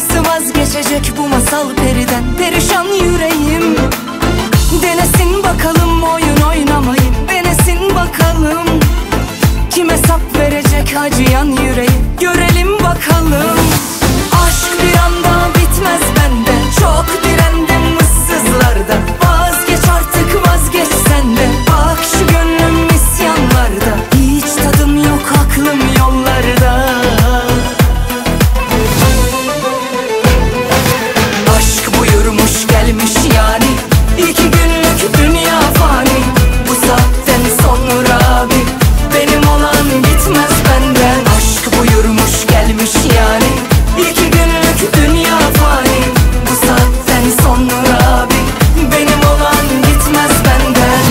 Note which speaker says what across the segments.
Speaker 1: Nasıl vazgeçecek bu masal periden perişan yüreğim? Denesin bakalım oyun oynamayı, denesin bakalım. Kim hesap verecek acıyan yüreği, görelim bakalım. Aşk bir anda bitmez bende, çok direndim ıssızlarda. Vazgeç artık vazgeç sen de, bak şu gönlüm isyanlarda. Hiç tadım yok aklım yollarda. Aşk buyurmuş gelmiş yani, 2 günlük dünya fani. Bu saatten sonra bir benim olan gitmez benden. Aşk buyurmuş gelmiş yani, 2 günlük dünya fani. Bu saatten sonra bir benim olan gitmez benden.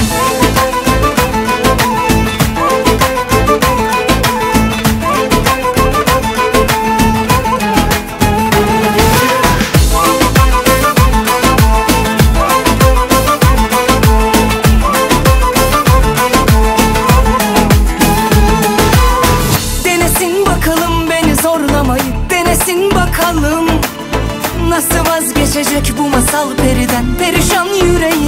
Speaker 1: Denesin bakalım beni zorlamayı, denesin bakalım. Nasıl vazgeçecek bu masal periden perişan yüreğim?